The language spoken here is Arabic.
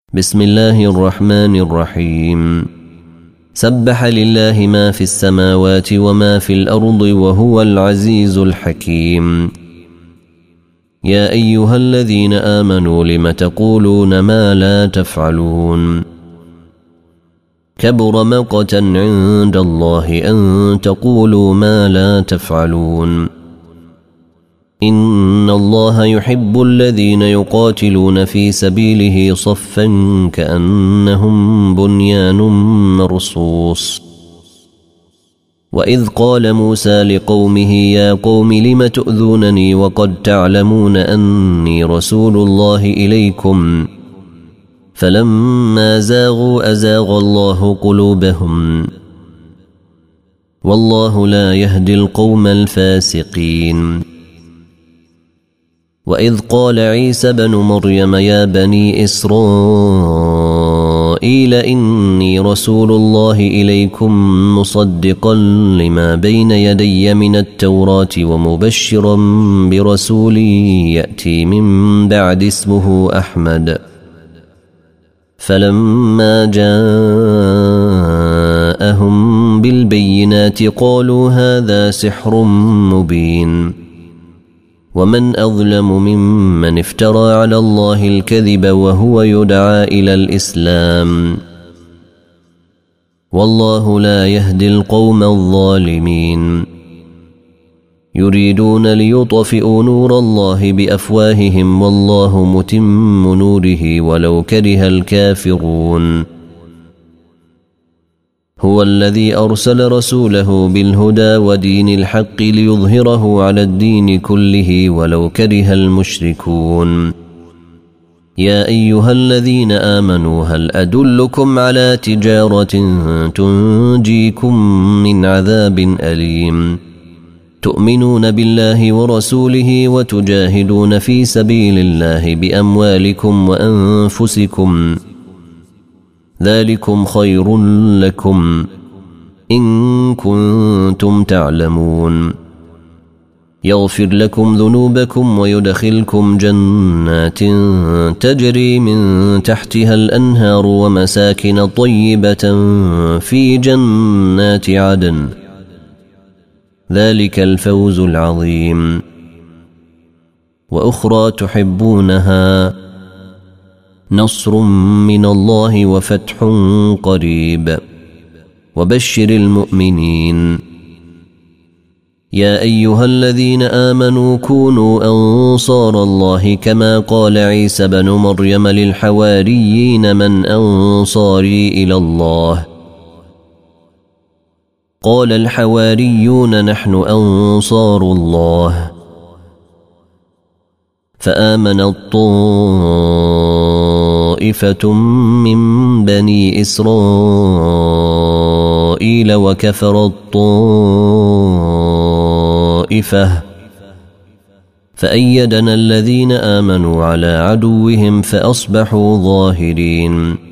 بسم الله الرحمن الرحيم. سبح لله ما في السماوات وما في الأرض وهو العزيز الحكيم. يا أيها الذين آمنوا لم تقولون ما لا تفعلون؟ كبر مقتا عند الله أن تقولوا ما لا تفعلون. إن الله يحب الذين يقاتلون في سبيله صفا كأنهم بنيان مرصوص. وإذ قال موسى لقومه يا قوم لم تؤذونني وقد تعلمون أني رسول الله إليكم فلما زاغوا أزاغ الله قلوبهم والله لا يهدي القوم الفاسقين. وإذ قال عيسى بن مريم يا بني إسرائيل إني رسول الله إليكم مصدقا لما بين يدي من التوراة ومبشرا برسول يأتي من بعد اسمه أحمد. فلما جاءهم بالبينات قالوا هذا سحر مبين. ومن أظلم ممن افترى على الله الكذب وهو يدعى إلى الإسلام والله لا يهدي القوم الظالمين. يريدون ليطفئوا نور الله بأفواههم والله متم نوره ولو كره الكافرون. هو الذي أرسل رسوله بالهدى ودين الحق ليظهره على الدين كله ولو كره المشركون. يا أيها الذين آمنوا هل أدلكم على تجارة تنجيكم من عذاب أليم تؤمنون بالله ورسوله وتجاهدون في سبيل الله بأموالكم وأنفسكم ذلكم خير لكم إن كنتم تعلمون. يغفر لكم ذنوبكم ويدخلكم جنات تجري من تحتها الأنهار ومساكن طيبة في جنات عدن ذلك الفوز العظيم. وأخرى تحبونها نصر من الله وفتح قريب وبشر المؤمنين. يا أيها الذين آمنوا كونوا أنصار الله كما قال عيسى بن مريم للحواريين من أنصاري إلى الله قال الحواريون نحن أنصار الله. فآمن طائفة من بني إسرائيل وكفر الطائفة فأيدنا الذين آمنوا على عدوهم فأصبحوا ظاهرين.